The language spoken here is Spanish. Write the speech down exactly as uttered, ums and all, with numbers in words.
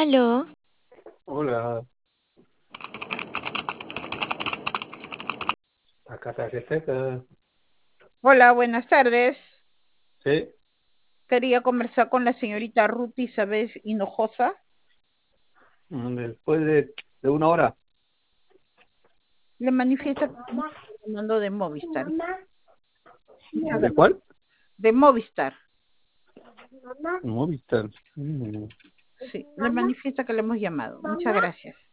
Aló, Hola, acá está receta. Hola, buenas tardes. Sí, Quería conversar con la señorita Ruth Isabel Hinojosa. mm, después de, de una hora. Le manifiesta que estamos llamando de Movistar. Muchas ¿De gracias. cuál? De Movistar. Movistar. Mm, Sí, le manifiesta que le hemos llamado. Muchas gracias.